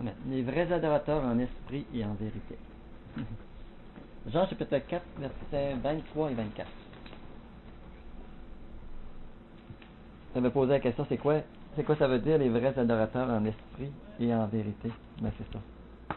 Amen. Les vrais adorateurs en esprit et en vérité. Jean chapitre 4, versets 23 et 24. Ça me posait la question, c'est quoi ça veut dire les vrais adorateurs en esprit et en vérité? Ben c'est ça.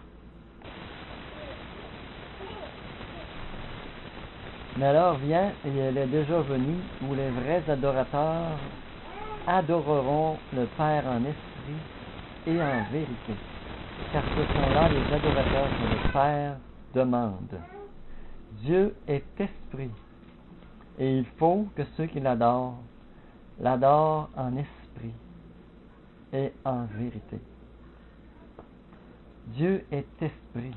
Mais alors vient, et elle est déjà venue, où les vrais adorateurs adoreront le Père en esprit et en vérité. Car ce sont là les adorateurs que le Père demande. Dieu est esprit, et il faut que ceux qui l'adorent en esprit et en vérité. Dieu est esprit.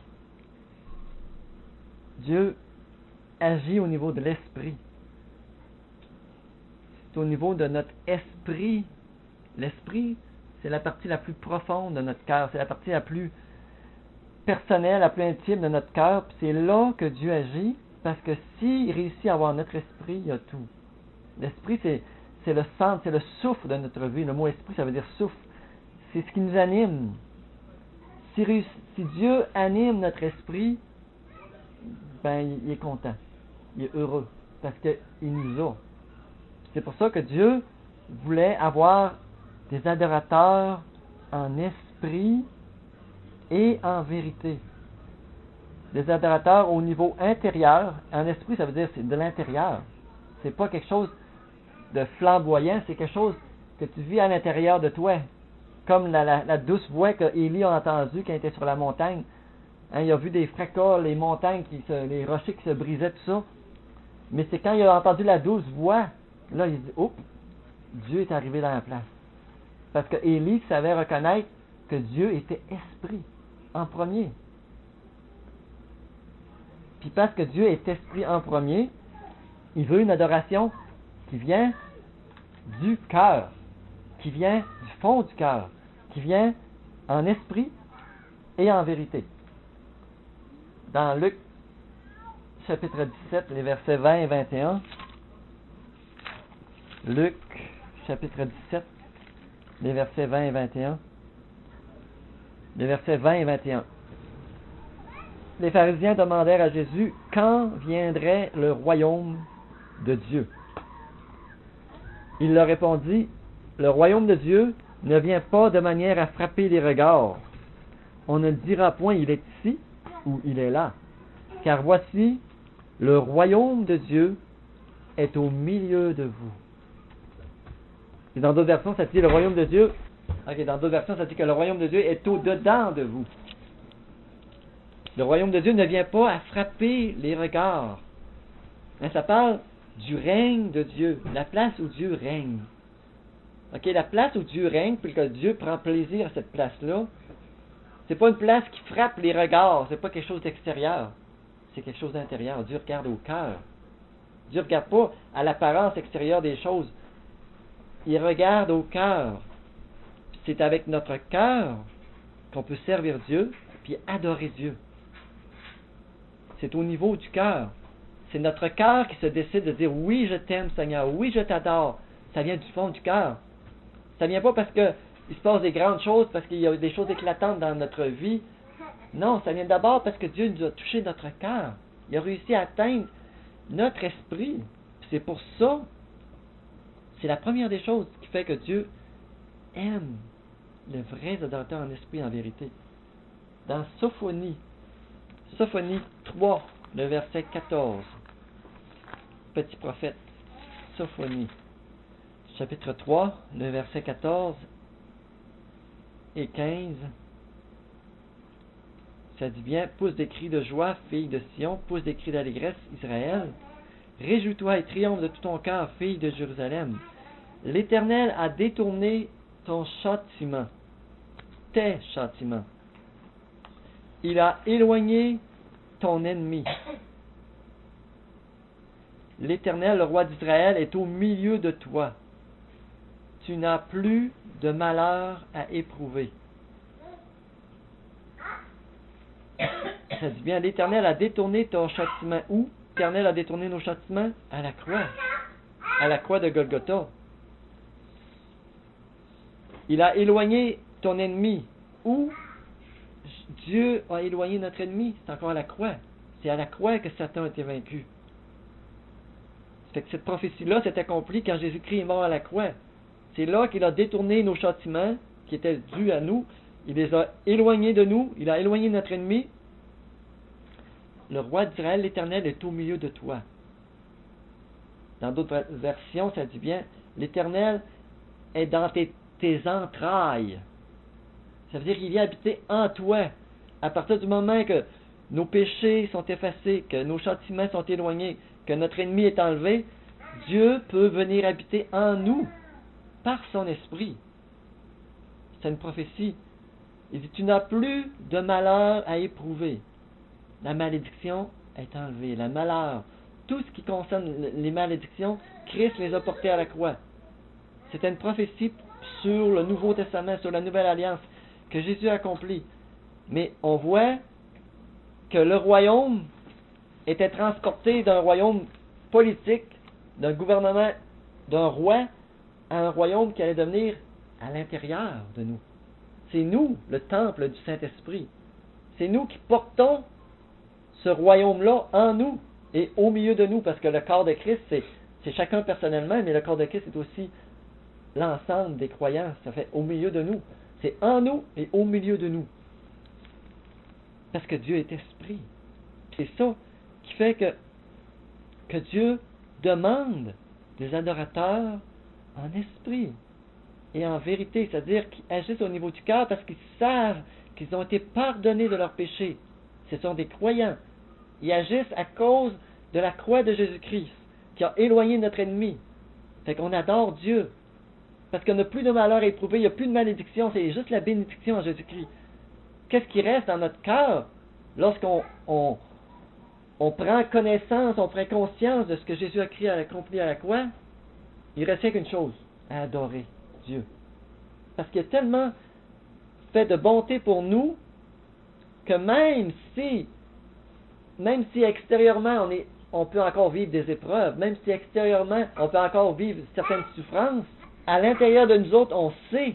Dieu agit au niveau de l'esprit. C'est au niveau de notre esprit. L'esprit, c'est la partie la plus profonde de notre cœur. C'est la partie la plus personnelle, la plus intime de notre cœur. Puis c'est là que Dieu agit, parce que s'il réussit à avoir notre esprit, il y a tout. L'esprit, c'est le centre, c'est le souffle de notre vie. Le mot esprit, ça veut dire souffle. C'est ce qui nous anime. Si Dieu anime notre esprit, ben il est content. Il est heureux. Parce qu'il nous a. C'est pour ça que Dieu voulait avoir des adorateurs en esprit et en vérité. Des adorateurs au niveau intérieur. En esprit, ça veut dire c'est de l'intérieur. C'est pas quelque chose de flamboyant, c'est quelque chose que tu vis à l'intérieur de toi. Comme la douce voix que Élie a entendue quand il était sur la montagne. Hein, il a vu des fracas, les montagnes, les rochers qui se brisaient, tout ça. Mais c'est quand il a entendu la douce voix, là il dit, oh, Dieu est arrivé dans la place. Parce que Élie savait reconnaître que Dieu était esprit, en premier. Puis parce que Dieu est esprit en premier, il veut une adoration qui vient du cœur, qui vient du fond du cœur, qui vient en esprit et en vérité. Dans Luc chapitre 17, les versets 20 et 21. Luc chapitre 17, les versets 20 et 21. Les versets 20 et 21. Les pharisiens demandèrent à Jésus quand viendrait le royaume de Dieu. Il leur répondit, le royaume de Dieu ne vient pas de manière à frapper les regards. On ne dira point il est ici ou il est là. Car voici, le royaume de Dieu est au milieu de vous. Et dans d'autres versions, ça dit le royaume de Dieu. Ok, dans d'autres versions, ça dit que le royaume de Dieu est au-dedans de vous. Le royaume de Dieu ne vient pas à frapper les regards. Hein, ça parle du règne de Dieu, la place où Dieu règne. Ok, la place où Dieu règne, puis que Dieu prend plaisir à cette place-là, c'est pas une place qui frappe les regards, c'est pas quelque chose d'extérieur, c'est quelque chose d'intérieur. Dieu regarde au cœur. Dieu ne regarde pas à l'apparence extérieure des choses. Il regarde au cœur. C'est avec notre cœur qu'on peut servir Dieu puis adorer Dieu. C'est au niveau du cœur. C'est notre cœur qui se décide de dire oui, je t'aime Seigneur, oui, je t'adore. Ça vient du fond du cœur. Ça vient pas parce que il se passe des grandes choses, parce qu'il y a des choses éclatantes dans notre vie. Non, ça vient d'abord parce que Dieu nous a touché notre cœur. Il a réussi à atteindre notre esprit. C'est pour ça, c'est la première des choses qui fait que Dieu aime les vrais adorateurs en esprit et en vérité. Dans Sophonie 3, le verset 14, petit prophète, Sophonie, chapitre 3, le verset 14 et 15, ça dit bien, pousse des cris de joie, fille de Sion, pousse des cris d'allégresse, Israël. Réjouis-toi et triomphe de tout ton cœur, fille de Jérusalem. L'Éternel a détourné ton châtiment, tes châtiments. Il a éloigné ton ennemi. L'Éternel, le roi d'Israël, est au milieu de toi. Tu n'as plus de malheur à éprouver. Ça dit bien, l'Éternel a détourné ton châtiment. Où l'Éternel a détourné nos châtiments? À la croix. À la croix de Golgotha. Il a éloigné ton ennemi. Où? Dieu a éloigné notre ennemi, c'est encore à la croix. C'est à la croix que Satan a été vaincu. Fait que cette prophétie-là s'est accomplie quand Jésus-Christ est mort à la croix. C'est là qu'il a détourné nos châtiments qui étaient dus à nous. Il les a éloignés de nous. Il a éloigné notre ennemi. Le roi d'Israël, l'Éternel, est au milieu de toi. Dans d'autres versions, ça dit bien, l'Éternel est dans tes entrailles. Ça veut dire qu'il vient habiter en toi. À partir du moment que nos péchés sont effacés, que nos châtiments sont éloignés, que notre ennemi est enlevé, Dieu peut venir habiter en nous par son esprit. C'est une prophétie. Il dit, tu n'as plus de malheur à éprouver. La malédiction est enlevée. Le malheur, tout ce qui concerne les malédictions, Christ les a portées à la croix. C'était une prophétie sur le Nouveau Testament, sur la Nouvelle Alliance, que Jésus a accomplie. Mais on voit que le royaume était transporté d'un royaume politique, d'un gouvernement, d'un roi, à un royaume qui allait devenir à l'intérieur de nous. C'est nous, le temple du Saint-Esprit. C'est nous qui portons ce royaume-là en nous et au milieu de nous, parce que le corps de Christ, c'est chacun personnellement, mais le corps de Christ est aussi l'ensemble des croyants. Ça fait au milieu de nous. C'est en nous et au milieu de nous. Parce que Dieu est esprit. C'est ça qui fait que Dieu demande des adorateurs en esprit et en vérité, c'est-à-dire qu'ils agissent au niveau du cœur parce qu'ils savent qu'ils ont été pardonnés de leurs péchés. Ce sont des croyants. Ils agissent à cause de la croix de Jésus-Christ qui a éloigné notre ennemi. Fait qu'on adore Dieu. Parce qu'on n'a plus de malheur à éprouver, il n'y a plus de malédiction, c'est juste la bénédiction en Jésus-Christ. Qu'est-ce qui reste dans notre cœur lorsqu'on prend connaissance, on prend conscience de ce que Jésus a accompli à la croix? Il ne reste rien qu'une chose, à adorer Dieu. Parce qu'il a tellement fait de bonté pour nous que même si extérieurement on peut encore vivre des épreuves, même si extérieurement on peut encore vivre certaines souffrances, à l'intérieur de nous autres, on sait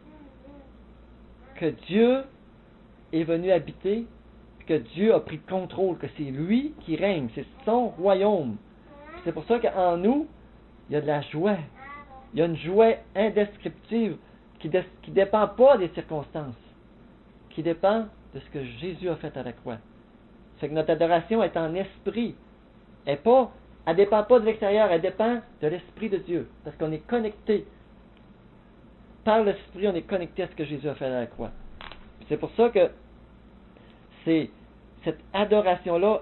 que Dieu est venu habiter, que Dieu a pris le contrôle, que c'est lui qui règne, c'est son royaume. C'est pour ça qu'en nous, il y a de la joie. Il y a une joie indescriptible qui ne dépend pas des circonstances, qui dépend de ce que Jésus a fait à la croix. C'est que notre adoration est en esprit. Elle ne dépend pas de l'extérieur, elle dépend de l'Esprit de Dieu. Parce qu'on est connecté. Par l'Esprit, on est connecté à ce que Jésus a fait à la croix. C'est pour ça que cette adoration-là,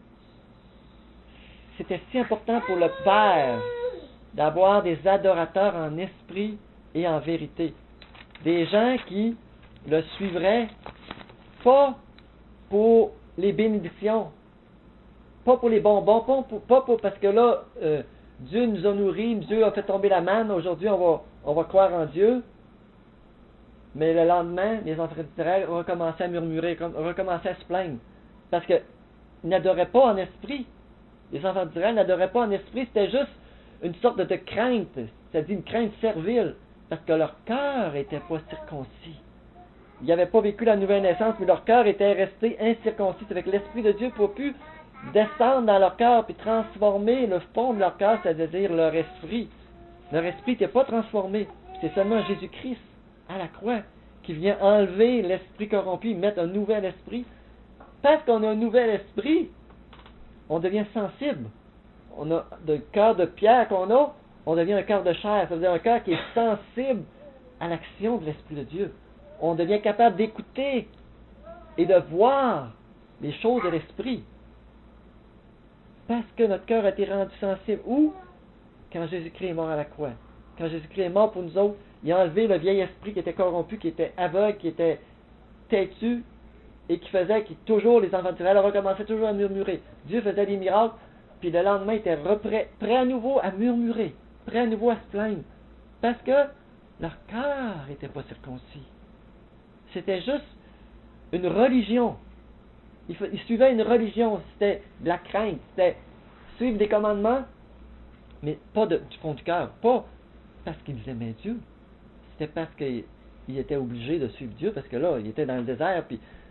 c'était si important pour le Père d'avoir des adorateurs en esprit et en vérité. Des gens qui le suivraient pas pour les bénédictions, pas pour les bonbons, pas pour parce que là, Dieu nous a nourris, Dieu a fait tomber la manne, aujourd'hui on va croire en Dieu, mais le lendemain, les enfants d'Israël recommençaient à murmurer, recommençaient à se plaindre, parce qu'ils n'adoraient pas en esprit. Les enfants d'Israël n'adoraient pas en esprit, c'était juste une sorte de crainte, c'est-à-dire une crainte servile, parce que leur cœur n'était pas circoncis. Ils n'avaient pas vécu la nouvelle naissance, mais leur cœur était resté incirconcis. C'est avec l'Esprit de Dieu ne peut plus descendre dans leur cœur puis transformer le fond de leur cœur, c'est-à-dire leur esprit. Leur esprit n'était pas transformé. C'est seulement Jésus-Christ à la croix qui vient enlever l'esprit corrompu, mettre un nouvel esprit. Parce qu'on a un nouvel esprit, on devient sensible. On a le cœur de pierre qu'on a, on devient un cœur de chair. Ça veut dire un cœur qui est sensible à l'action de l'Esprit de Dieu. On devient capable d'écouter et de voir les choses de l'Esprit. Parce que notre cœur a été rendu sensible. Où? Quand Jésus-Christ est mort à la croix. Quand Jésus-Christ est mort pour nous autres, il a enlevé le vieil esprit qui était corrompu, qui était aveugle, qui était têtu, et qui faisait que toujours les enfants d'Israël recommençaient toujours à murmurer. Dieu faisait des miracles, puis le lendemain, ils étaient prêts à nouveau à murmurer, prêts à nouveau à se plaindre. Parce que leur cœur n'était pas circoncis. C'était juste une religion. Ils suivaient une religion. C'était de la crainte. C'était suivre des commandements, mais pas du fond du cœur. Pas parce qu'ils aimaient Dieu. C'était parce qu'ils étaient obligés de suivre Dieu, parce que là, ils étaient dans le désert, puis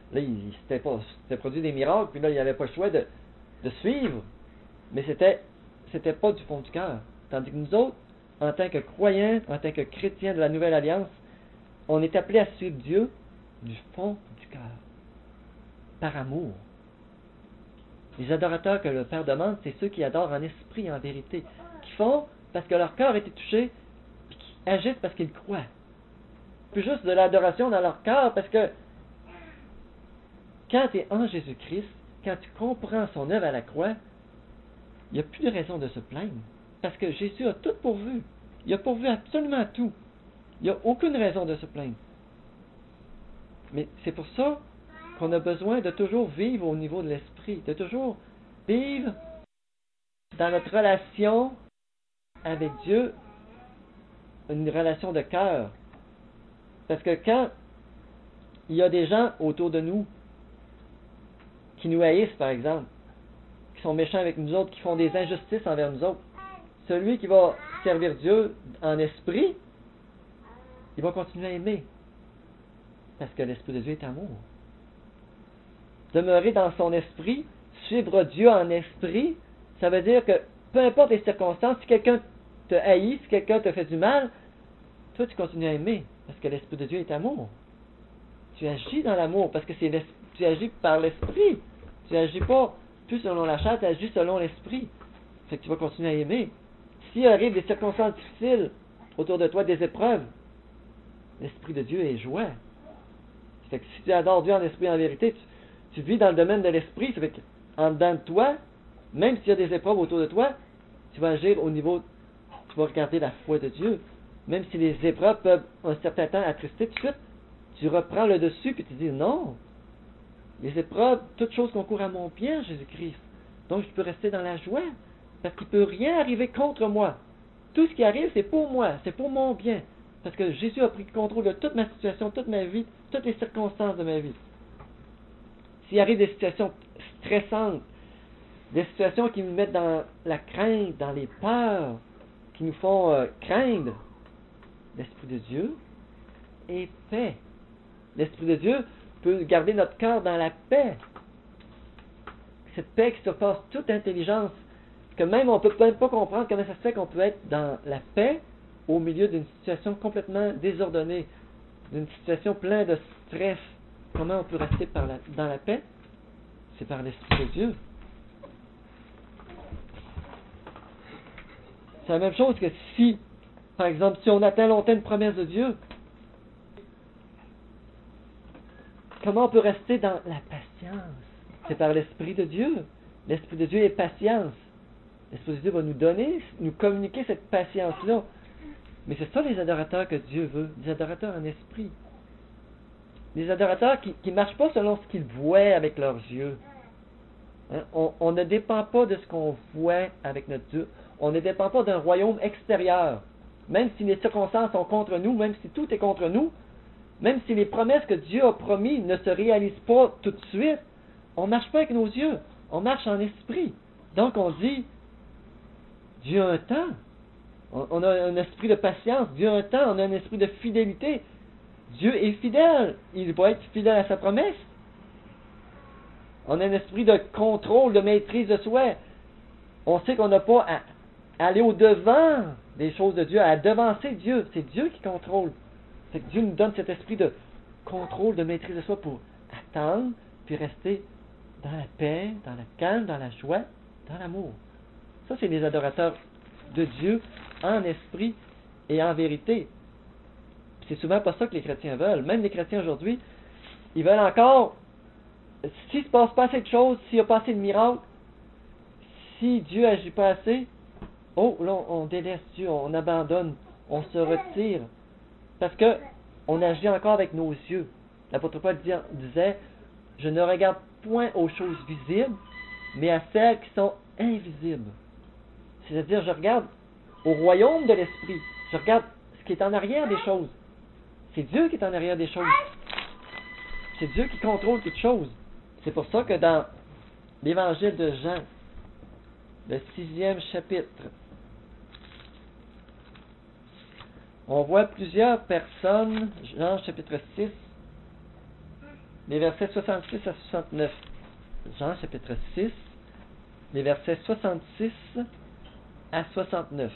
Là, il s'était produit des miracles, puis là, il n'avait pas le choix de suivre. Mais c'était pas du fond du cœur. Tandis que nous autres, en tant que croyants, en tant que chrétiens de la Nouvelle Alliance, on est appelés à suivre Dieu du fond du cœur, par amour. Les adorateurs que le Père demande, c'est ceux qui adorent en esprit et en vérité, qui font parce que leur cœur a été touché, puis qui agissent parce qu'ils croient. Plus juste de l'adoration dans leur cœur, parce que quand tu es en Jésus-Christ, quand tu comprends son œuvre à la croix, il n'y a plus de raison de se plaindre. Parce que Jésus a tout pourvu. Il a pourvu absolument tout. Il n'y a aucune raison de se plaindre. Mais c'est pour ça qu'on a besoin de toujours vivre au niveau de l'esprit, de toujours vivre dans notre relation avec Dieu, une relation de cœur. Parce que quand il y a des gens autour de nous qui nous haïssent, par exemple, qui sont méchants avec nous autres, qui font des injustices envers nous autres, celui qui va servir Dieu en esprit, il va continuer à aimer. Parce que l'Esprit de Dieu est amour. Demeurer dans son esprit, suivre Dieu en esprit, ça veut dire que peu importe les circonstances, si quelqu'un te haït, si quelqu'un te fait du mal, toi tu continues à aimer. Parce que l'Esprit de Dieu est amour. Tu agis dans l'amour, parce que tu agis par l'esprit. Tu agis pas plus selon la chair, tu agis selon l'esprit. Fait que tu vas continuer à aimer. S'il arrive des circonstances difficiles autour de toi, des épreuves, l'Esprit de Dieu est joie. Fait que si tu adores Dieu en esprit et en vérité, tu vis dans le domaine de l'esprit, ça fait qu'en dedans de toi, même s'il y a des épreuves autour de toi, tu vas agir au niveau, tu vas regarder la foi de Dieu. Même si les épreuves peuvent un certain temps attrister, tout de suite, tu reprends le dessus et tu dis non. Les épreuves, toutes choses concourent à mon bien, Jésus-Christ. Donc je peux rester dans la joie, parce qu'il ne peut rien arriver contre moi. Tout ce qui arrive, c'est pour moi, c'est pour mon bien. Parce que Jésus a pris le contrôle de toute ma situation, toute ma vie, toutes les circonstances de ma vie. S'il arrive des situations stressantes, des situations qui nous mettent dans la crainte, dans les peurs, qui nous font craindre, l'Esprit de Dieu est paix. L'Esprit de Dieu peut garder notre cœur dans la paix. Cette paix qui surpasse toute intelligence, que même on ne peut même pas comprendre comment ça se fait qu'on peut être dans la paix au milieu d'une situation complètement désordonnée, d'une situation pleine de stress. Comment on peut rester dans la paix? C'est par l'Esprit de Dieu. C'est la même chose que si, par exemple, si on atteint longtemps une promesse de Dieu, comment on peut rester dans la patience? C'est par l'Esprit de Dieu. L'Esprit de Dieu est patience. L'Esprit de Dieu va nous communiquer cette patience-là. Mais c'est ça les adorateurs que Dieu veut, des adorateurs en esprit. Des adorateurs qui ne marchent pas selon ce qu'ils voient avec leurs yeux. Hein? On ne dépend pas de ce qu'on voit avec notre Dieu. On ne dépend pas d'un royaume extérieur. Même si les circonstances sont contre nous, même si tout est contre nous, même si les promesses que Dieu a promises ne se réalisent pas tout de suite, on ne marche pas avec nos yeux. On marche en esprit. Donc on dit, Dieu a un temps. On a un esprit de patience. Dieu a un temps. On a un esprit de fidélité. Dieu est fidèle. Il va être fidèle à sa promesse. On a un esprit de contrôle, de maîtrise de soi. On sait qu'on n'a pas à aller au-devant des choses de Dieu, à devancer Dieu. C'est Dieu qui contrôle. C'est que Dieu nous donne cet esprit de contrôle, de maîtrise de soi pour attendre, puis rester dans la paix, dans le calme, dans la joie, dans l'amour. Ça, c'est les adorateurs de Dieu en esprit et en vérité. C'est souvent pas ça que les chrétiens veulent. Même les chrétiens aujourd'hui, ils veulent encore, s'il ne se passe pas assez de choses, s'il n'y a pas assez de miracles, si Dieu n'agit pas assez, là, on délaisse Dieu, on abandonne, on se retire. Parce que on agit encore avec nos yeux. L'apôtre Paul disait, je ne regarde point aux choses visibles, mais à celles qui sont invisibles. C'est-à-dire, je regarde au royaume de l'esprit. Je regarde ce qui est en arrière des choses. C'est Dieu qui est en arrière des choses. C'est Dieu qui contrôle toutes choses. C'est pour ça que dans l'évangile de Jean, le 6e chapitre, on voit plusieurs personnes, Jean chapitre 6, les versets 66 à 69. Jean chapitre 6, les versets 66 à 69.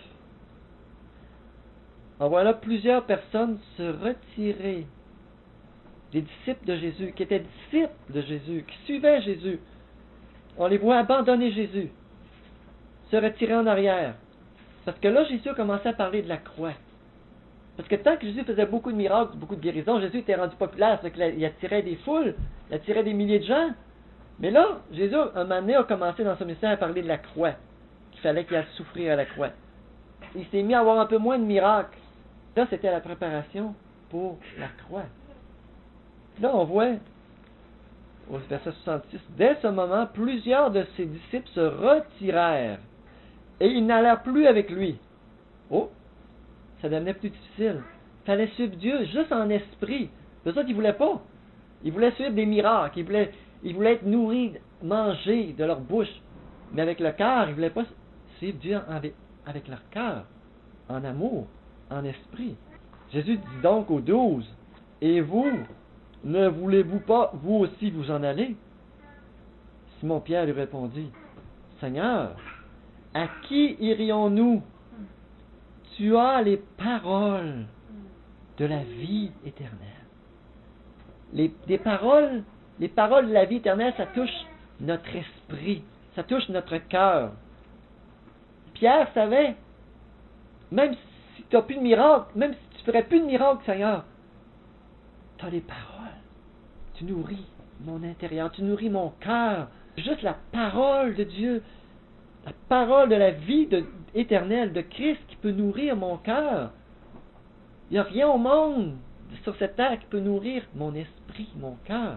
On voit là plusieurs personnes se retirer des disciples de Jésus, qui étaient disciples de Jésus, qui suivaient Jésus. On les voit abandonner Jésus, se retirer en arrière. Parce que là, Jésus a commencé à parler de la croix. Parce que tant que Jésus faisait beaucoup de miracles, beaucoup de guérisons, Jésus était rendu populaire, parce qu'il attirait des foules, il attirait des milliers de gens. Mais là, Jésus, un moment donné, a commencé dans son ministère à parler de la croix, qu'il fallait qu'il aille souffrir à la croix. Il s'est mis à avoir un peu moins de miracles. Là, c'était la préparation pour la croix. Là, on voit, au verset 66, dès ce moment, plusieurs de ses disciples se retirèrent et ils n'allèrent plus avec lui. Oh, ça devenait plus difficile. Il fallait suivre Dieu juste en esprit. C'est ça qu'ils ne voulaient pas. Ils voulaient suivre des miracles. Ils voulaient être nourris, manger de leur bouche. Mais avec le cœur, ils ne voulaient pas suivre Dieu avec leur cœur, en amour, en esprit. Jésus dit donc aux 12, et vous, ne voulez-vous pas, vous aussi, vous en aller? Simon-Pierre lui répondit, Seigneur, à qui irions-nous? Tu as les paroles de la vie éternelle. Les paroles de la vie éternelle, ça touche notre esprit, ça touche notre cœur. Pierre savait, même si tu n'as plus de miracle, même si tu ne ferais plus de miracle, Seigneur, tu as les paroles. Tu nourris mon intérieur, tu nourris mon cœur. Juste la parole de Dieu, la parole de la vie éternelle de Christ qui peut nourrir mon cœur. Il n'y a rien au monde sur cette terre qui peut nourrir mon esprit, mon cœur.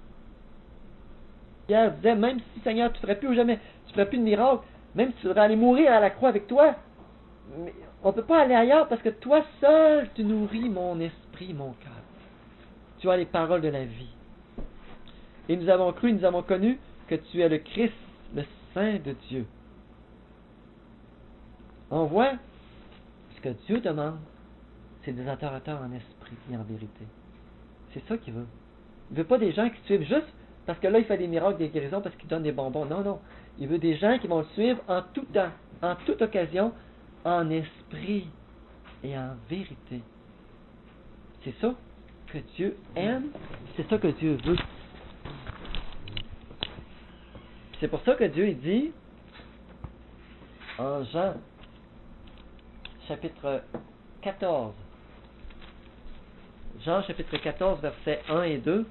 Pierre disait, même si Seigneur, tu ne ferais plus ou jamais, tu ne ferais plus de miracle, même si tu voudrais aller mourir à la croix avec toi, mais on ne peut pas aller ailleurs parce que toi seul, tu nourris mon esprit, mon cœur. Tu as les paroles de la vie. Et nous avons cru, nous avons connu que tu es le Christ, le Saint de Dieu. On voit ce que Dieu demande, c'est des adorateurs en esprit et en vérité. C'est ça qu'il veut. Il ne veut pas des gens qui suivent juste parce que là, il fait des miracles, des guérisons, parce qu'il donne des bonbons. Non, non. Il veut des gens qui vont le suivre en tout temps, en toute occasion, en esprit et en vérité. C'est ça que Dieu aime, c'est ça que Dieu veut. C'est pour ça que Dieu il dit en Jean chapitre 14, Jean chapitre 14 versets 1 et 2,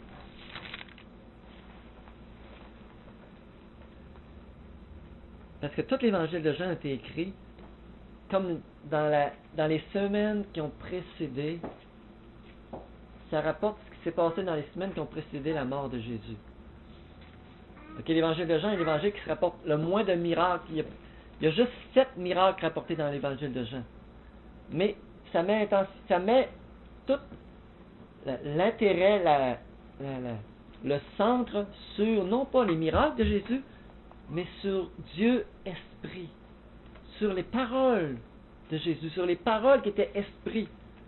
parce que tout l'évangile de Jean a été écrit comme dans les semaines qui ont précédé, ça rapporte ce qui s'est passé dans les semaines qui ont précédé la mort de Jésus. Ok, l'évangile de Jean est l'évangile qui se rapporte le moins de miracles. Il y a juste 7 miracles rapportés dans l'évangile de Jean. Mais ça met tout l'intérêt, le centre sur, non pas les miracles de Jésus, mais sur Dieu Esprit, sur les paroles de Jésus, sur les paroles qui étaient Esprit,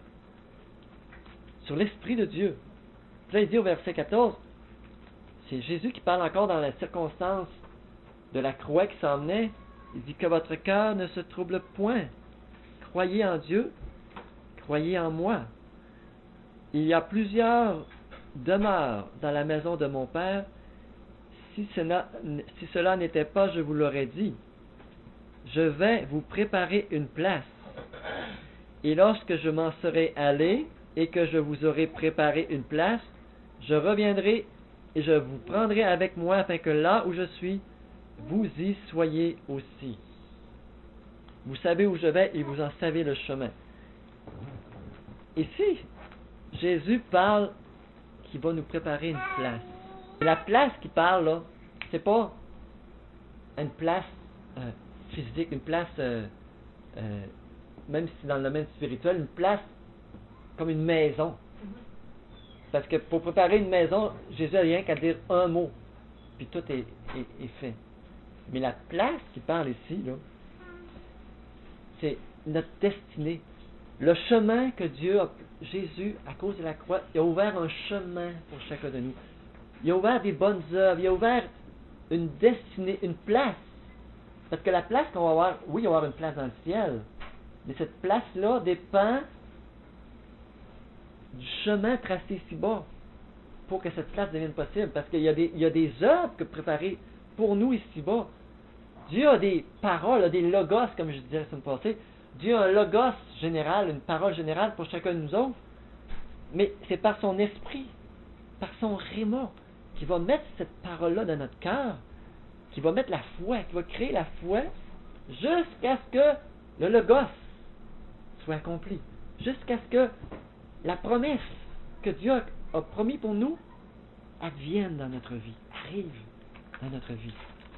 sur l'Esprit de Dieu. Puis là, il dit au verset 14, c'est Jésus qui parle encore dans la circonstance de la croix qui s'en venait. Il dit que votre cœur ne se trouble point. Croyez en Dieu, croyez en moi. Il y a plusieurs demeures dans la maison de mon Père. Si cela n'était pas, je vous l'aurais dit. Je vais vous préparer une place. Et lorsque je m'en serai allé et que je vous aurai préparé une place, je reviendrai et je vous prendrai avec moi afin que là où je suis, vous y soyez aussi. Vous savez où je vais et vous en savez le chemin. Ici, Jésus parle qu'il va nous préparer une place. Et la place qu'il parle là, c'est pas une place physique, une place, même si dans le domaine spirituel, une place comme une maison. Parce que pour préparer une maison, Jésus n'a rien qu'à dire un mot, puis tout est fait. Mais la place qu'il parle ici, là, c'est notre destinée. Le chemin que Jésus, à cause de la croix, il a ouvert un chemin pour chacun de nous. Il a ouvert des bonnes œuvres. Il a ouvert une destinée, une place. Parce que la place qu'on va avoir, oui, il va y avoir une place dans le ciel. Mais cette place-là dépend du chemin tracé ici-bas pour que cette place devienne possible. Parce qu'il y a des œuvres que préparées pour nous ici-bas. Dieu a des paroles, a des logos, comme je disais la semaine passée. Dieu a un logos général, une parole générale pour chacun de nous autres. Mais c'est par son esprit, par son réma, qui va mettre cette parole-là dans notre cœur, qui va mettre la foi, qui va créer la foi, jusqu'à ce que le logos soit accompli. Jusqu'à ce que la promesse que Dieu a promis pour nous advienne dans notre vie, arrive dans notre vie.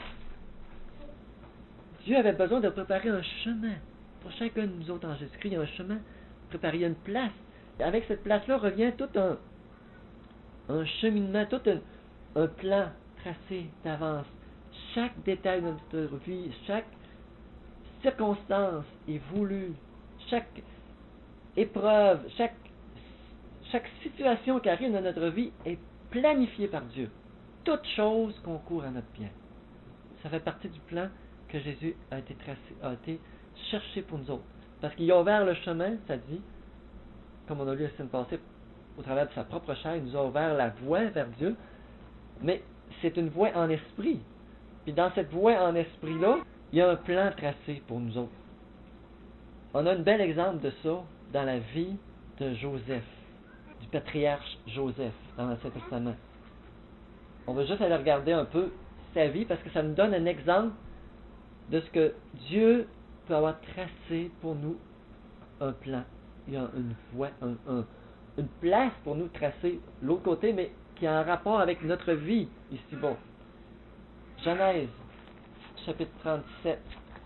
Dieu avait besoin de préparer un chemin pour chacun de nous autres en Jésus-Christ. Il y a un chemin préparé, il y a une place. Et avec cette place-là revient tout un cheminement, tout un plan tracé d'avance. Chaque détail de notre vie, chaque circonstance est voulue. Chaque épreuve, chaque situation qui arrive dans notre vie est planifiée par Dieu. Toute chose concourt à notre bien. Ça fait partie du plan que Jésus a été cherché pour nous autres. Parce qu'il a ouvert le chemin, ça dit, comme on a lu la semaine passée, au travers de sa propre chair, il nous a ouvert la voie vers Dieu. Mais c'est une voie en esprit. Puis dans cette voie en esprit-là, il y a un plan tracé pour nous autres. On a un bel exemple de ça dans la vie de Joseph, du patriarche Joseph, dans l'Ancien Testament. On va juste aller regarder un peu sa vie, parce que ça nous donne un exemple de ce que Dieu peut avoir tracé pour nous un plan. Il y a une voie, une place pour nous tracer l'autre côté, mais qui a un rapport avec notre vie ici-bas. Genèse, chapitre 37,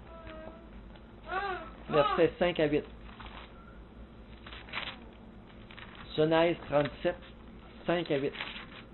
versets 5 à 8. Genèse 37, 5 à 8.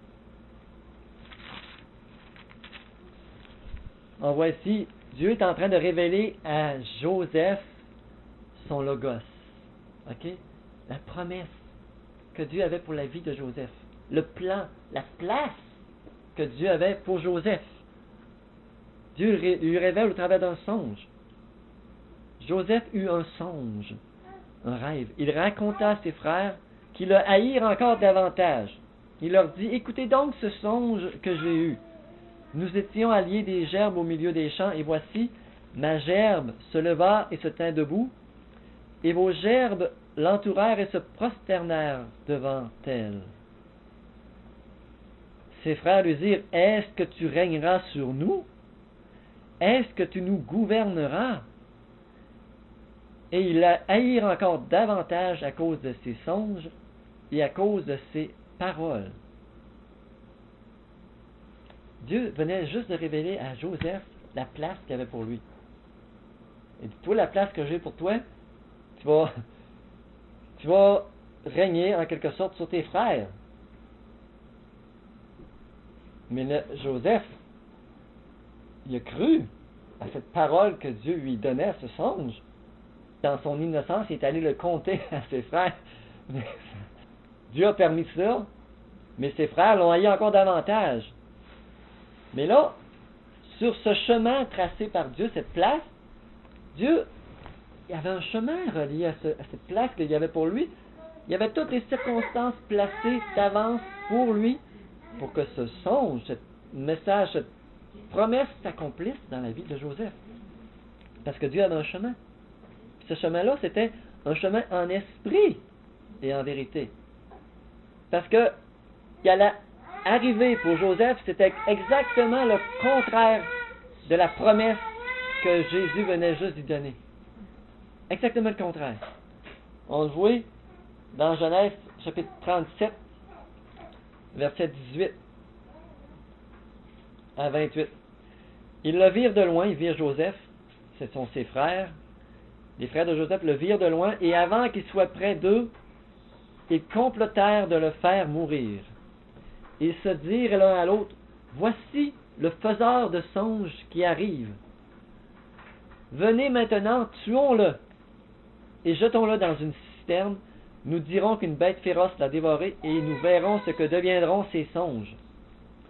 On voit ici, Dieu est en train de révéler à Joseph son logos. OK? La promesse que Dieu avait pour la vie de Joseph. Le plan, la place que Dieu avait pour Joseph. Dieu lui révèle au travers d'un songe. Joseph eut un songe, un rêve. Il raconta à ses frères qui le haïrent encore davantage. Il leur dit, écoutez donc ce songe que j'ai eu. Nous étions alliés des gerbes au milieu des champs, et voici, ma gerbe se leva et se tint debout, et vos gerbes l'entourèrent et se prosternèrent devant elle. Ses frères lui dirent, est-ce que tu régneras sur nous? Est-ce que tu nous gouverneras? Et ils la haïrent encore davantage à cause de ses songes et à cause de ses paroles. Dieu venait juste de révéler à Joseph la place qu'il avait pour lui. Et toi, la place que j'ai pour toi, tu vas régner en quelque sorte sur tes frères. Mais Joseph, il a cru à cette parole que Dieu lui donnait, à ce songe. Dans son innocence, il est allé le conter à ses frères. Dieu a permis ça, mais ses frères l'ont haï encore davantage. Mais là, sur ce chemin tracé par Dieu, cette place, Dieu, il y avait un chemin relié à cette place qu'il y avait pour lui. Il y avait toutes les circonstances placées d'avance pour lui, pour que ce songe, ce message, cette promesse s'accomplisse dans la vie de Joseph. Parce que Dieu avait un chemin. Puis ce chemin-là, c'était un chemin en esprit et en vérité. Parce que il allait arriver pour Joseph, c'était exactement le contraire de la promesse que Jésus venait juste lui donner. Exactement le contraire. On le voit dans Genèse chapitre 37, verset 18 à 28. Ils le virent de loin, ils virent Joseph, ce sont ses frères. Les frères de Joseph le virent de loin, et avant qu'il soit près d'eux, ils complotèrent de le faire mourir. Ils se dirent l'un à l'autre, voici le faiseur de songes qui arrive. Venez maintenant, tuons-le, et jetons-le dans une citerne. Nous dirons qu'une bête féroce l'a dévoré, et nous verrons ce que deviendront ses songes.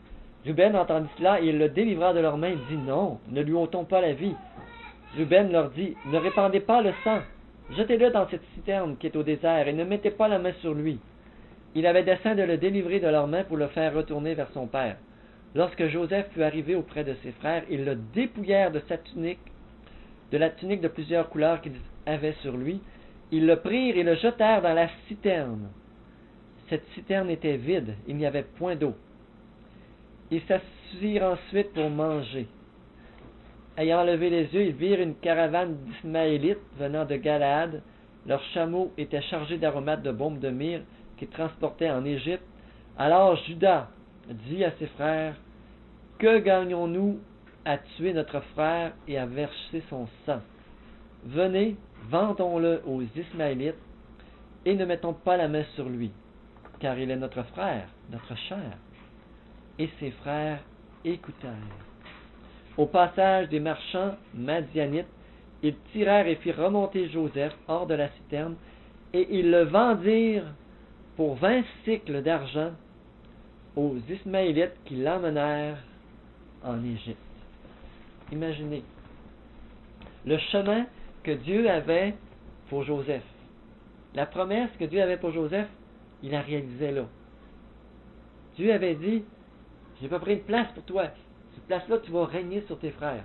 Ruben entendit cela et il le délivra de leurs mains. Il dit, non, ne lui ôtons pas la vie. Ruben leur dit, ne répandez pas le sang. Jetez-le dans cette citerne qui est au désert et ne mettez pas la main sur lui. Il avait dessein de le délivrer de leurs mains pour le faire retourner vers son père. Lorsque Joseph fut arrivé auprès de ses frères, ils le dépouillèrent de sa tunique, de la tunique de plusieurs couleurs qu'il avait sur lui. Ils le prirent et le jetèrent dans la citerne. Cette citerne était vide, il n'y avait point d'eau. Ils s'assirent ensuite pour manger. Ayant levé les yeux, ils virent une caravane d'Ismaélites venant de Galaad. Leurs chameaux étaient chargés d'aromates de baume de myrrhe qu'ils transportaient en Égypte. Alors Judas dit à ses frères, « Que gagnons-nous à tuer notre frère et à verser son sang? Venez, vendons-le aux Ismaélites et ne mettons pas la main sur lui, car il est notre frère, notre chair. » Et ses frères écoutèrent. Au passage des marchands madianites, ils tirèrent et firent remonter Joseph hors de la citerne, et ils le vendirent pour 20 cycles d'argent aux Ismaélites qui l'emmenèrent en Égypte. Imaginez le chemin que Dieu avait pour Joseph. La promesse que Dieu avait pour Joseph, il la réalisait là. Dieu avait dit, j'ai préparé une place pour toi. Cette place-là, tu vas régner sur tes frères.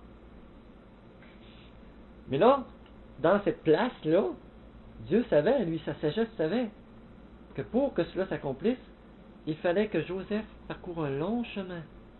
Mais là, dans cette place-là, Dieu savait, lui, sa sagesse savait, que pour que cela s'accomplisse, il fallait que Joseph parcourt un long chemin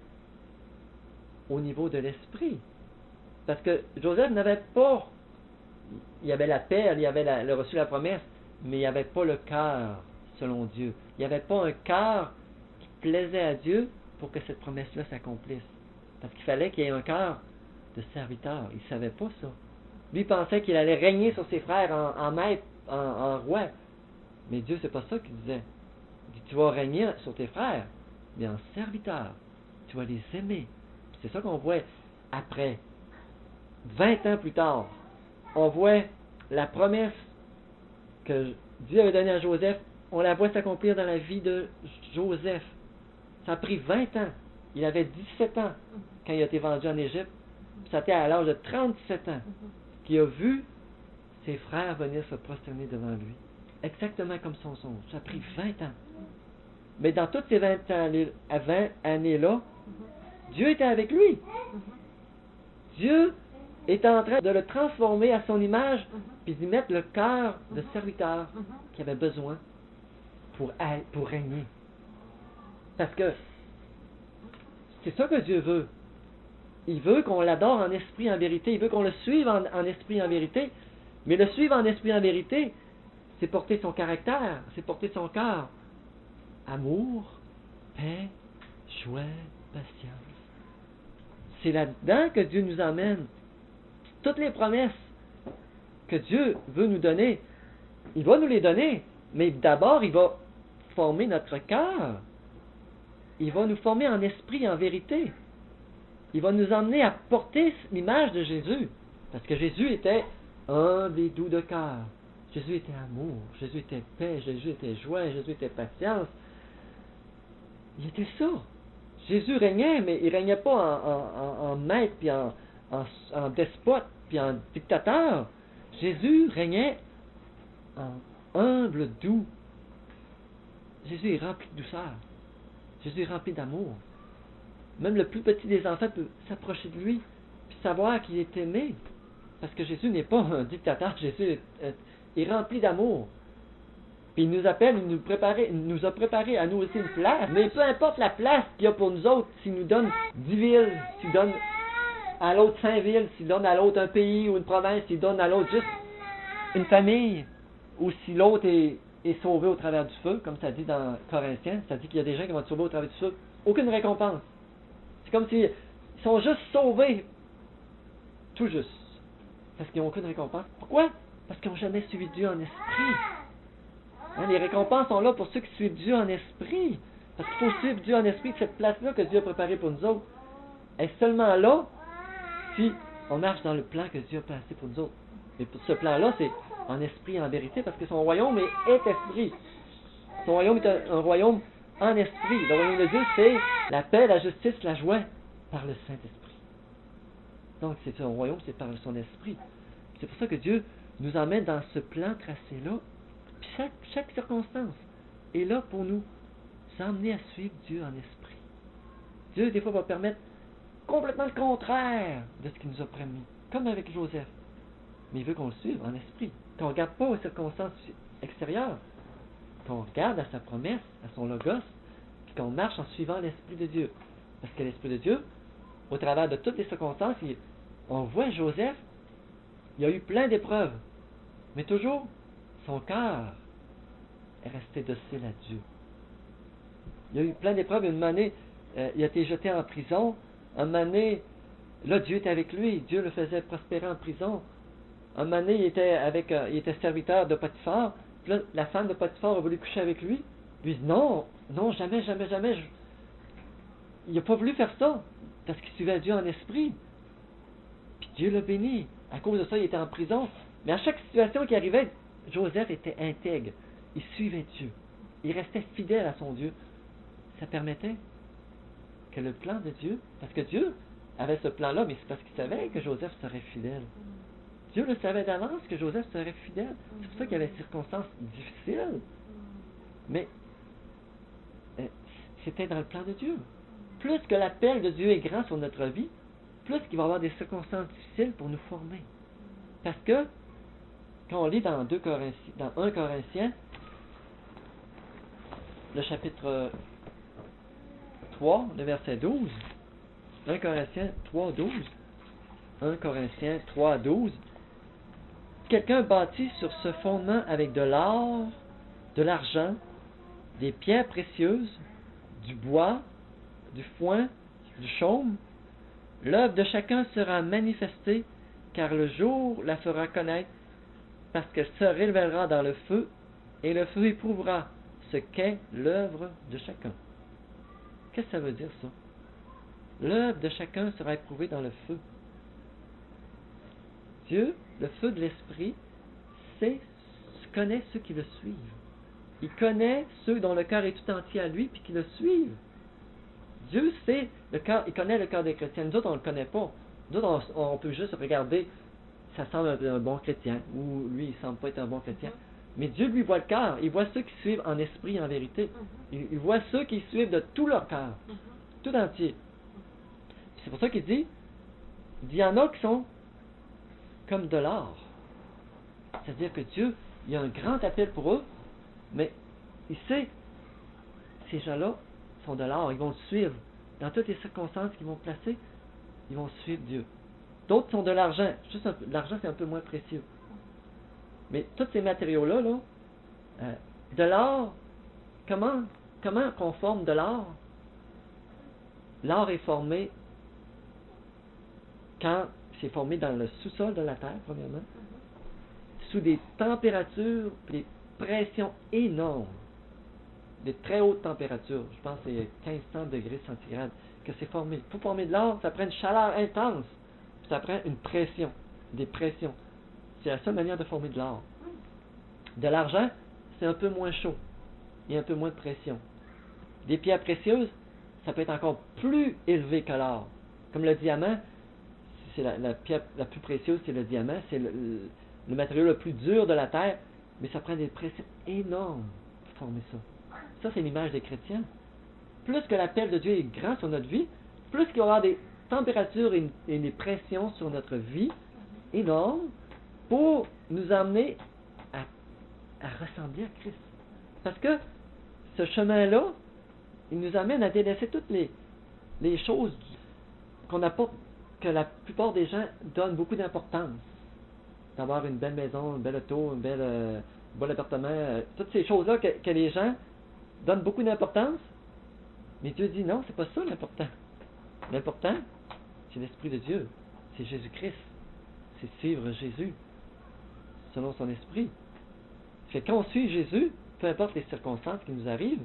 au niveau de l'esprit. Parce que Joseph n'avait pas, il y avait la perle, il avait reçu la promesse, mais il n'y avait pas le cœur selon Dieu. Il n'y avait pas un cœur qui plaisait à Dieu pour que cette promesse-là s'accomplisse. Parce qu'il fallait qu'il y ait un cœur de serviteur. Il ne savait pas ça. Lui pensait qu'il allait régner sur ses frères en maître, en roi. Mais Dieu, c'est pas ça qu'il disait. Il dit, tu vas régner sur tes frères, mais en serviteur. Tu vas les aimer. C'est ça qu'on voit après. 20 ans plus tard, on voit la promesse que Dieu avait donnée à Joseph, on la voit s'accomplir dans la vie de Joseph. Ça a pris 20 ans. Il avait 17 ans quand il a été vendu en Égypte. Ça a été à l'âge de 37 ans qu'il a vu ses frères venir se prosterner devant lui. Exactement comme son songe. Ça a pris 20 ans. Mais dans toutes ces 20 années-là, Dieu était avec lui. Dieu était en train de le transformer à son image, puis d'y mettre le cœur de serviteur qu'il avait besoin pour régner. Parce que c'est ça que Dieu veut. Il veut qu'on l'adore en esprit, en vérité. Il veut qu'on le suive en esprit, en vérité. Mais le suivre en esprit, en vérité, c'est porter son caractère, c'est porter son cœur. Amour, paix, joie, patience. C'est là-dedans que Dieu nous emmène. Toutes les promesses que Dieu veut nous donner, il va nous les donner. Mais d'abord, il va former notre cœur. Il va nous former en esprit, en vérité. Il va nous emmener à porter l'image de Jésus. Parce que Jésus était humble et doux de cœur. Jésus était amour. Jésus était paix. Jésus était joie. Jésus était patience. Il était ça. Jésus régnait, mais il ne régnait pas en maître, puis en despote, puis en dictateur. Jésus régnait en humble, doux. Jésus est rempli de douceur. Jésus est rempli d'amour. Même le plus petit des enfants peut s'approcher de lui puis savoir qu'il est aimé. Parce que Jésus n'est pas un dictateur. Jésus est rempli d'amour. Puis il nous appelle, il nous a préparé à nous aussi une place. Mais peu importe la place qu'il y a pour nous autres, s'il nous donne 10 villes, s'il donne à l'autre 5 villes, s'il donne à l'autre un pays ou une province, s'il donne à l'autre juste une famille, ou si l'autre est sauvé au travers du feu, comme ça dit dans Corinthiens, ça dit qu'il y a des gens qui vont être sauvés au travers du feu. Aucune récompense. C'est comme s'ils sont juste sauvés, tout juste, parce qu'ils n'ont aucune récompense. Pourquoi? Parce qu'ils n'ont jamais suivi Dieu en esprit. Hein, les récompenses sont là pour ceux qui suivent Dieu en esprit. Parce qu'il faut suivre Dieu en esprit. Cette place-là que Dieu a préparée pour nous autres est seulement là si on marche dans le plan que Dieu a placé pour nous autres. Mais pour ce plan-là, c'est en esprit et en vérité, parce que son royaume est esprit. Son royaume est un royaume en esprit. Le royaume de Dieu, c'est la paix, la justice, la joie par le Saint-Esprit. Donc, c'est un royaume, c'est par son esprit. C'est pour ça que Dieu nous emmène dans ce plan tracé-là. Puis chaque circonstance est là pour nous emmener à suivre Dieu en esprit. Dieu, des fois, va permettre complètement le contraire de ce qu'il nous a promis, comme avec Joseph. Mais il veut qu'on le suive en esprit, qu'on ne regarde pas aux circonstances extérieures, qu'on regarde à sa promesse, à son logos, puis qu'on marche en suivant l'Esprit de Dieu. Parce que l'Esprit de Dieu, au travers de toutes les circonstances, on voit Joseph, il a eu plein d'épreuves, mais toujours, son cœur est resté docile à Dieu. Il a eu plein d'épreuves. Une année, il a été jeté en prison. Une année, là, Dieu était avec lui. Dieu le faisait prospérer en prison. Une année, il était serviteur de Potiphar. Puis là, la femme de Potiphar a voulu coucher avec lui. Lui dit non, jamais, jamais, jamais. Il n'a pas voulu faire ça parce qu'il suivait Dieu en esprit. Puis Dieu l'a béni. À cause de ça, il était en prison. Mais à chaque situation qui arrivait, Joseph était intègre. Il suivait Dieu. Il restait fidèle à son Dieu. Ça permettait que le plan de Dieu, parce que Dieu avait ce plan-là, mais c'est parce qu'il savait que Joseph serait fidèle. Dieu le savait d'avance que Joseph serait fidèle. C'est pour ça qu'il y avait des circonstances difficiles. Mais c'était dans le plan de Dieu. Plus que l'appel de Dieu est grand sur notre vie, plus qu'il va y avoir des circonstances difficiles pour nous former. Parce que, quand on lit dans 1 Corinthiens, le chapitre 3, le verset 12, 1 Corinthiens 3, 12, 1 Corinthiens 3, 12, quelqu'un bâtit sur ce fondement avec de l'or, de l'argent, des pierres précieuses, du bois, du foin, du chaume. L'œuvre de chacun sera manifestée, car le jour la fera connaître, parce qu'elle se révélera dans le feu, et le feu éprouvera ce qu'est l'œuvre de chacun. Qu'est-ce que ça veut dire, ça? L'œuvre de chacun sera éprouvée dans le feu. Dieu, le feu de l'Esprit, connaît ceux qui le suivent. Il connaît ceux dont le cœur est tout entier à lui, puis qui le suivent. Dieu sait le cœur, il connaît le cœur des chrétiens. Nous autres, on ne le connaît pas. Nous autres, on peut juste regarder, ça semble un bon chrétien, ou lui, il ne semble pas être un bon chrétien. Mais Dieu, lui, voit le cœur. Il voit ceux qui suivent en esprit et en vérité. Il voit ceux qui suivent de tout leur cœur, tout entier. C'est pour ça qu'il dit, il y en a qui sont comme de l'or. C'est-à-dire que Dieu, il y a un grand appel pour eux, mais il sait, ces gens-là sont de l'or, ils vont le suivre. Dans toutes les circonstances qu'ils vont placer, ils vont suivre Dieu. D'autres sont de l'argent. L'argent, c'est un peu moins précieux. Mais tous ces matériaux-là, de l'or, comment qu'on forme de l'or? L'or est formé quand c'est formé dans le sous-sol de la terre, premièrement, sous des températures, des pressions énormes, des très hautes températures. Je pense que c'est 1500 degrés centigrades que c'est formé. Pour former de l'or, ça prend une chaleur intense, puis ça prend une pression, des pressions. C'est la seule manière de former de l'or. De l'argent, c'est un peu moins chaud. Il y a un peu moins de pression. Des pierres précieuses, ça peut être encore plus élevé que l'or. Comme le diamant, c'est la pierre la plus précieuse, c'est le diamant. C'est le matériau le plus dur de la terre, mais ça prend des pressions énormes pour former ça. Ça, c'est l'image des chrétiens. Plus que l'appel de Dieu est grand sur notre vie, plus qu'il y aura des températures et des pressions sur notre vie énormes pour nous amener à ressembler à Christ. Parce que ce chemin-là, il nous amène à délaisser toutes les choses qu'on n'a pas, que la plupart des gens donnent beaucoup d'importance. D'avoir une belle maison, une belle auto, un bel appartement, toutes ces choses-là que les gens donnent beaucoup d'importance. Mais Dieu dit non, c'est pas ça l'important. L'important, c'est l'Esprit de Dieu. C'est Jésus-Christ. C'est suivre Jésus selon son esprit. C'est quand on suit Jésus, peu importe les circonstances qui nous arrivent,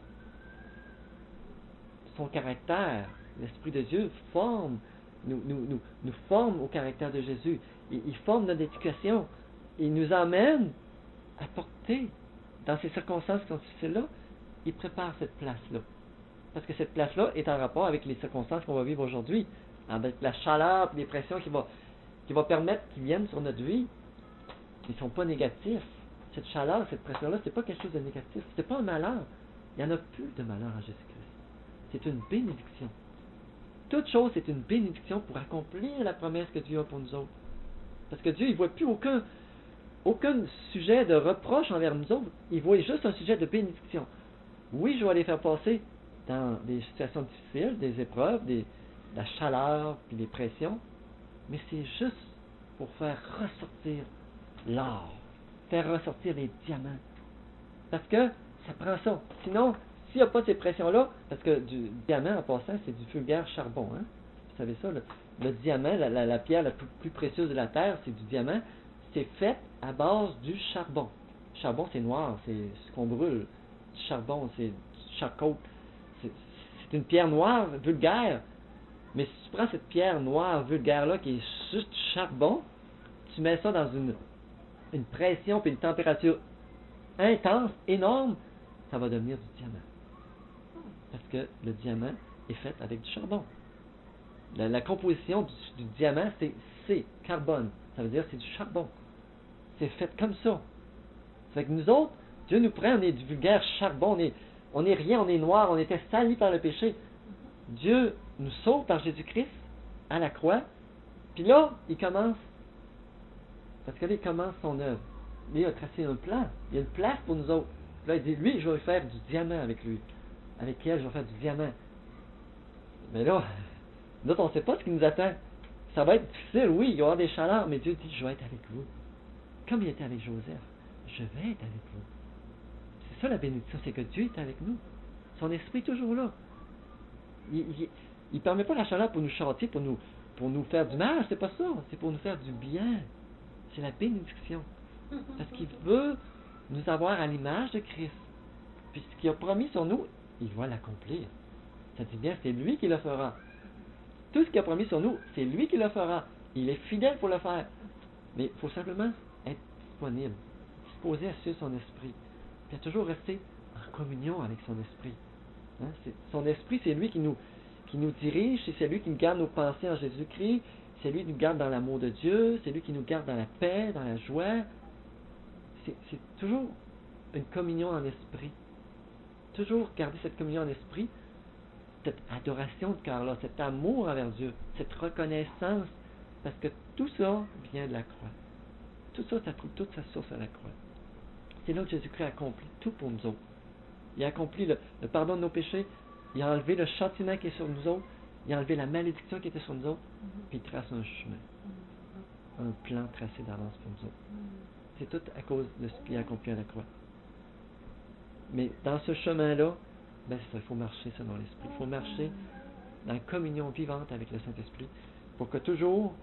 son caractère, l'Esprit de Dieu nous forme au caractère de Jésus. Il forme notre éducation. Il nous emmène à porter, dans ces circonstances qui sont difficiles-là, il prépare cette place-là. Parce que cette place-là est en rapport avec les circonstances qu'on va vivre aujourd'hui, avec la chaleur et les pressions qui va permettre qu'ils viennent sur notre vie. Ils ne sont pas négatifs. Cette chaleur, cette pression-là, c'est pas quelque chose de négatif. C'est pas un malheur. Il n'y en a plus de malheur en Jésus-Christ. C'est une bénédiction. Toute chose est une bénédiction pour accomplir la promesse que Dieu a pour nous autres. Parce que Dieu, il ne voit plus aucun sujet de reproche envers nous autres. Il voit juste un sujet de bénédiction. Oui, je vais les faire passer dans des situations difficiles, des épreuves, la chaleur, puis des pressions, mais c'est juste pour faire ressortir l'or, faire ressortir les diamants. Parce que ça prend ça. Sinon, s'il n'y a pas ces pressions-là, parce que du diamant, en passant, c'est du vulgaire charbon. Hein? Vous savez ça, le diamant, la pierre la plus précieuse de la terre, c'est du diamant. C'est fait à base du charbon. Le charbon, c'est noir, c'est ce qu'on brûle. Du charbon, c'est du charcoal. C'est une pierre noire, vulgaire. Mais si tu prends cette pierre noire, vulgaire-là, qui est juste du charbon, tu mets ça dans une pression et une température intense, énorme, ça va devenir du diamant. Parce que le diamant est fait avec du charbon. La composition du diamant, c'est carbone. Ça veut dire que c'est du charbon. C'est fait comme ça. Ça fait que nous autres, Dieu nous prend, on est du vulgaire charbon, on est rien, on est noir, on était salis par le péché. Dieu nous sauve par Jésus-Christ à la croix. Puis là, il commence. Parce que là, il commence son œuvre. Lui, il a tracé un plan. Il y a une place pour nous autres. Là, il dit, lui, je vais faire du diamant avec lui. Avec elle, je vais faire du diamant. Mais là, on ne sait pas ce qui nous attend. Ça va être difficile, oui, il y aura des chaleurs, mais Dieu dit, je vais être avec vous. Comme il était avec Joseph, je vais être avec vous. C'est ça la bénédiction, c'est que Dieu est avec nous. Son esprit est toujours là. Il ne permet pas la chaleur pour nous châtier, pour nous faire du mal, c'est pas ça. C'est pour nous faire du bien. C'est la bénédiction. Parce qu'il veut nous avoir à l'image de Christ. Puis ce qu'il a promis sur nous, il va l'accomplir. Ça dit bien, c'est lui qui le fera. Tout ce qu'il a promis sur nous, c'est lui qui le fera. Il est fidèle pour le faire. Mais il faut simplement être disponible, disposé à suivre son esprit. Puis à toujours rester en communion avec son esprit. Hein? Son esprit, c'est lui qui nous dirige, c'est lui qui nous garde nos pensées en Jésus-Christ, c'est lui qui nous garde dans l'amour de Dieu, c'est lui qui nous garde dans la paix, dans la joie. C'est toujours une communion en esprit. Toujours garder cette communion en esprit, cette adoration de cœur-là, cet amour envers Dieu, cette reconnaissance, parce que tout ça vient de la croix. Tout ça, ça trouve toute sa source à la croix. C'est là que Jésus-Christ a accompli tout pour nous autres. Il a accompli le pardon de nos péchés, il a enlevé le châtiment qui est sur nous autres, il a enlevé la malédiction qui était sur nous autres, puis il trace un chemin, un plan tracé d'avance pour nous autres. C'est tout à cause de ce qu'il a accompli à la croix. Mais dans ce chemin-là, ben c'est ça, il faut marcher selon l'Esprit. Il faut marcher dans la communion vivante avec le Saint-Esprit pour que toujours,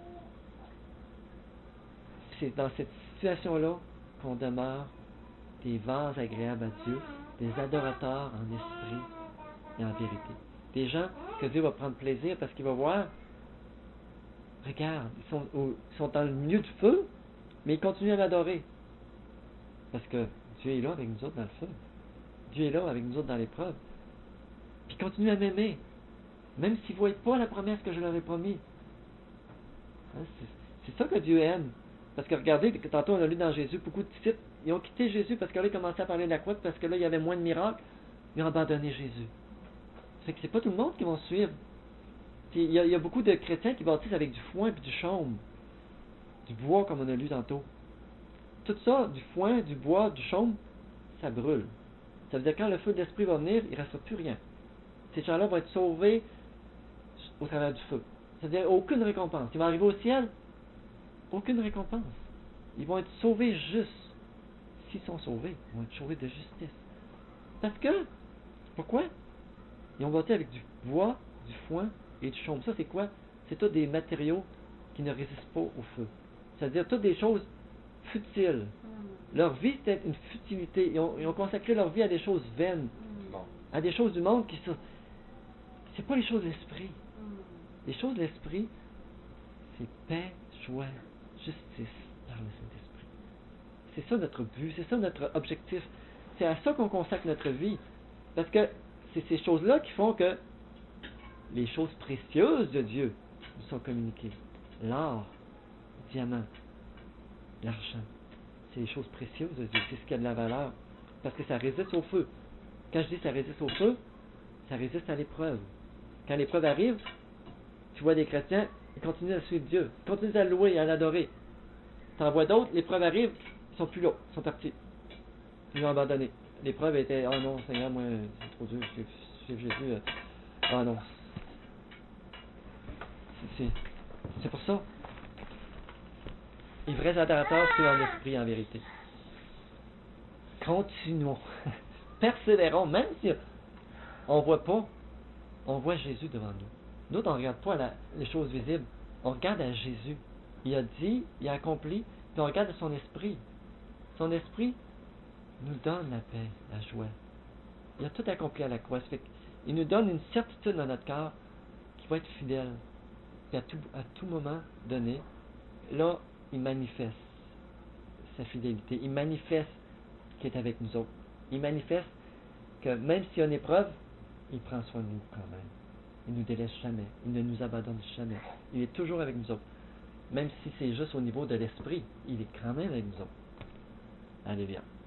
c'est dans cette situation-là qu'on demeure des vases agréables à Dieu, des adorateurs en esprit et en vérité. Des gens que Dieu va prendre plaisir parce qu'il va voir, regarde, ils sont dans le milieu du feu, mais ils continuent à l'adorer. Parce que Dieu est là avec nous autres dans le feu. Dieu est là avec nous autres dans l'épreuve. Puis il continue à m'aimer. Même s'ils ne voient pas la promesse que je leur ai promise. Hein, c'est ça que Dieu aime. Parce que regardez, tantôt on a lu dans Jésus, beaucoup de disciples, ils ont quitté Jésus parce que là, ils commençaient à parler de la croix, parce que là, il y avait moins de miracles. Ils ont abandonné Jésus. C'est que c'est pas tout le monde qui va suivre. Il y a beaucoup de chrétiens qui bâtissent avec du foin et du chaume. Du bois, comme on a lu tantôt. Tout ça, du foin, du bois, du chaume, ça brûle. Ça veut dire que quand le feu de l'esprit va venir, il ne restera plus rien. Ces gens-là vont être sauvés au travers du feu. C'est-à-dire aucune récompense. Ils vont arriver au ciel, aucune récompense. Ils vont être sauvés juste. S'ils sont sauvés, ils vont être sauvés de justice. Parce que, pourquoi? Ils ont bâti avec du bois, du foin et du chaume. Ça, c'est quoi? C'est tous des matériaux qui ne résistent pas au feu. C'est-à-dire toutes des choses futiles. Leur vie, c'était une futilité. Ils ont consacré leur vie à des choses vaines, à des choses du monde qui sont... C'est pas les choses de l'esprit. Les choses de l'esprit, c'est paix, joie, justice par le Saint-Esprit. C'est ça notre but, c'est ça notre objectif. c'est à ça qu'on consacre notre vie. Parce que c'est ces choses-là qui font que les choses précieuses de Dieu nous sont communiquées. L'or, le diamant, l'argent, c'est les choses précieuses de Dieu. C'est ce qui a de la valeur. Parce que ça résiste au feu. Quand je dis ça résiste au feu, ça résiste à l'épreuve. Quand l'épreuve arrive, tu vois des chrétiens, ils continuent à suivre Dieu, ils continuent à le louer et à l'adorer. T'en vois d'autres, l'épreuve arrive, ils sont plus là, ils sont partis. Ils l'ont abandonné. L'épreuve était, oh non, Seigneur, moi, c'est trop dur, je suis Jésus. Oh non. C'est pour ça. Les vrais adorateurs, c'est en esprit, en vérité. Continuons. Persévérons, même si on ne voit pas, on voit Jésus devant nous. Nous, on ne regarde pas les choses visibles, on regarde à Jésus. Il a dit, il a accompli, puis on regarde à son esprit. Son esprit nous donne la paix, la joie. Il a tout accompli à la croix. Il nous donne une certitude dans notre cœur qui va être fidèle. Puis à tout moment donné, là, il manifeste sa fidélité. Il manifeste qu'il est avec nous autres. Il manifeste que même s'il y a une épreuve, il prend soin de nous quand même. Il ne nous délaisse jamais. Il ne nous abandonne jamais. Il est toujours avec nous autres. Même si c'est juste au niveau de l'esprit, il est quand même avec nous autres. Alléluia.